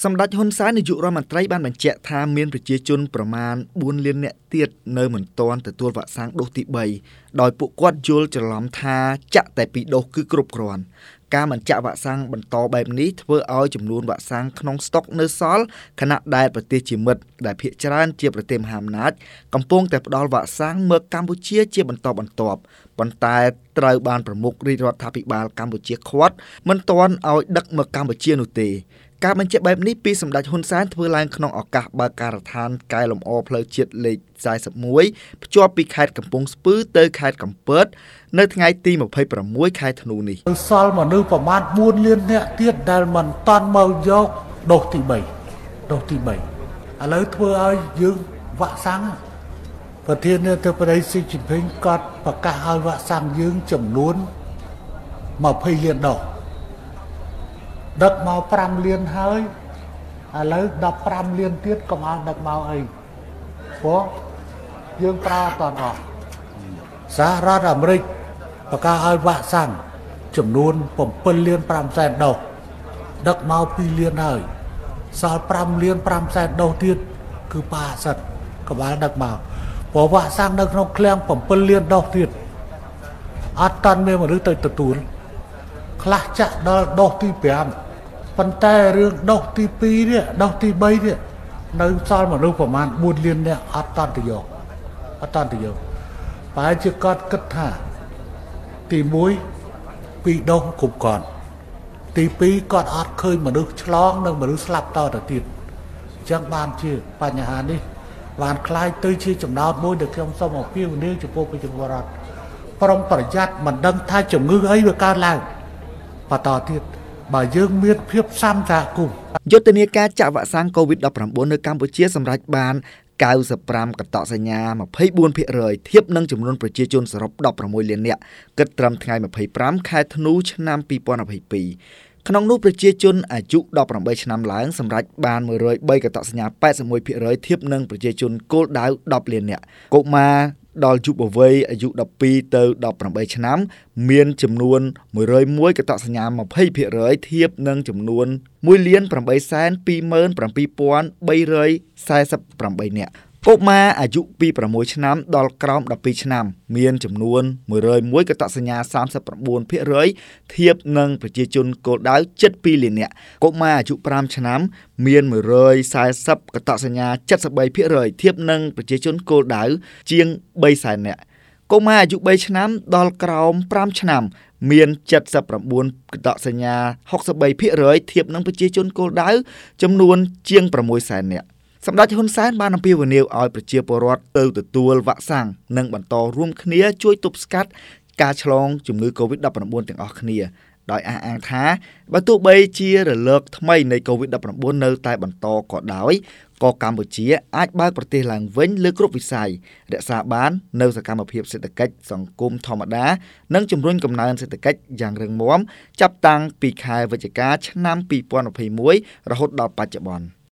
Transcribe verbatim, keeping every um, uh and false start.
សម្ដេចហ៊ុនសែននាយករដ្ឋមន្ត្រីបានបញ្ជាក់ថាមានប្រជាជនប្រមាណបួនលាននាក់ទៀតនៅមិនទាន់ទទួលវ៉ាក់សាំងដូសទីបីដោយពួកគាត់យល់ច្រឡំថាចាក់តែពីរដូសគឺគ្រប់គ្រាន់ការមិនចាក់វ៉ាក់សាំងបន្តបែបនេះធ្វើឲ្យចំនួនវ៉ាក់សាំងក្នុងស្តុកនៅសល់ខណៈដែលប្រទេសជាមិត្តដែលភាគច្រើនជាប្រទេសមហាអំណាចកំពុងតែផ្ដល់វ៉ាក់សាំងមកកម្ពុជាជាបន្តបន្ទាប់ប៉ុន្តែត្រូវបានប្រមុខរាជរដ្ឋាភិបាលកម្ពុជាឃាត់មិនទាន់ឲ្យដឹកមកកម្ពុជានោះទេការបញ្ជាក់បែបនេះពីសម្ដេចហ៊ុនសែនធ្វើឡើងក្នុងឱកាសបើកការដ្ឋានកែលម្អផ្លូវជាតិលេខសែសិបមួយភ្ជាប់ពីខេត្តកំពង់ស្ពឺទៅខេត្តកំពតនៅថ្ងៃទីម្ភៃប្រាំមួយខែធ្នូនេះសល់មនុស្សប្រមាណបួនលាននាក់ទៀតដែលមិនតាន់មកយកដូសទីបីដូសទីបីឥឡូវធ្វើឲ្យយើងវ៉ាក់សាំងប្រធានាធិបតីស៊ីជីនភីងក៏ប្រកាសឲ្យវ៉ាក់សាំងយើងចំនួនម្ភៃលានដូសដឹកមកប្រាំលានហើយឥឡូវដប់ប្រាំលានទៀតកុំឲ្យដឹកមកអីព្រោះយើងប្រើអត់តអស់សហរដ្ឋអាមេរិកប្រកាសឲ្យវ៉ាក់សាំងចំនួនbảyលានប្រាំសែនដូសដឹកមកពីរលានហើយសល់ប្រាំលានប្រាំសែនដូសទៀតគឺប៉ាសិតក្បាលដឹកមកព្រោះវ៉ាក់សាំងនៅក្នុងឃ្លាំងbảyលានដូសទៀតអត់តាន់មានមនុស្សទៅទទួលខ្លះចាក់ដល់ដូសទីប្រាំប៉ុន្តែរឿងដូសទីពីរនេះដូសទីបីនេះនៅសល់មនុស្សប្រមាណបួនលាននាក់អត់តាន់ទៅយកអត់តាន់ទៅយកប្រហែលជាគាត់គិតថាទីមួយពីរដូសគ្រប់គ្រាន់ទីពីរគាត់អត់ឃើញមនុស្សឆ្លងនិងមនុស្សស្លាប់តទៅទៀតអញ្ចឹងបានជាបញ្ហានេះបានคล้ายទៅជាចំណោទមួយដែលខ្ញុំសូមអំពាវនាវចំពោះប្រជាពលរដ្ឋប្រុងប្រយ័ត្នមិនដឹងថាជំងឺអីវាកើតឡើងបន្តទៀតបើយើងមានភាពសាមសហគមន៍យុទ្ធនាការចាក់វ៉ាក់សាំង កូវីដ ដប់ប្រាំបួន នៅកម្ពុជាសម្រេចបានកៅសិបប្រាំកតសញ្ញាម្ភៃបួនភាគរយ ធៀបនឹងចំនួនប្រជាជនសរុបដប់ប្រាំមួយលាននាក់គិតត្រឹមថ្ងៃម្ភៃប្រាំខែធ្នូឆ្នាំពីរពាន់ម្ភៃពីរក្នុងនោះប្រជាជនអាយុដប់ប្រាំបីឆ្នាំឡើងសម្រេចបានមួយរយបីកតសញ្ញាប៉ែតសិបមួយភាគរយ ធៀបនឹងប្រជាជនគោលដៅដប់លាននាក់កុមារដល់យុវវ័យអាយុដប់ពីរទៅដប់ប្រាំបីឆ្នាំមានចំនួនមួយរយមួយកតសញ្ញាម្ភៃភាគរយ ធៀបនឹងចំនួនមួយលានប្រាំបីសែនពីរម៉ឺនប្រាំពីរពាន់បីរយសែសិបប្រាំបីនាក់កុមារអាយុពីប្រាំមួយឆ្នាំដល់ក្រោមដប់ពីរឆ្នាំមានចំនួនមួយរយមួយកតសញ្ញាសាមសិបប្រាំបួនភាគរយ ធៀបនឹងប្រជាជនគោលដៅជិតពីរលាននាក់កុមារអាយុប្រាំឆ្នាំមានមួយរយសែសិបកតសញ្ញាเจ็ดสิบបីភាគរយ ធៀបនឹងប្រជាជនគោលដៅជាងបីសែននាក់កុមារអាយុបីឆ្នាំដល់ក្រោមប្រាំឆ្នាំមានเจ็ดสิบเก้าកតសញ្ញាหกสิบបីភាគរយ ធៀបនឹងប្រជាជនគោលដៅចំនួនជាងប្រាំមួយសែននាក់សម្ដេចហ៊ុនសែនបានអំពាវនាវឲ្យប្រជាពលរដ្ឋទៅទទួលវ៉ាក់សាំងនិងបន្តរួមគ្នាជួយទប់ស្កាត់ការឆ្លងជំងឺ កូវីដ ដប់ប្រាំបួន ទាំងអស់គ្នាដោយអះអាងថាបើទោះបីជារលកថ្មីនៃ កូវីដ ដប់ប្រាំបួន នៅតែបន្តក៏ដោយក៏កម្ពុជាអាចបើកប្រទេសឡើងវិញលើគ្រប់វិស័យរក្សាបាននូវសកម្មភាពសេដ្ឋកិច្ចសង្គមធម្មតានិងជំរុញកំណើនសេដ្ឋកិច្ចយ៉ាងរឹងមាំចាប់តាំងពីខែវិច្ឆិកាឆ្នាំពីរពាន់ម្ភៃមួយរហូតដល់បច្ចុប្បន្ន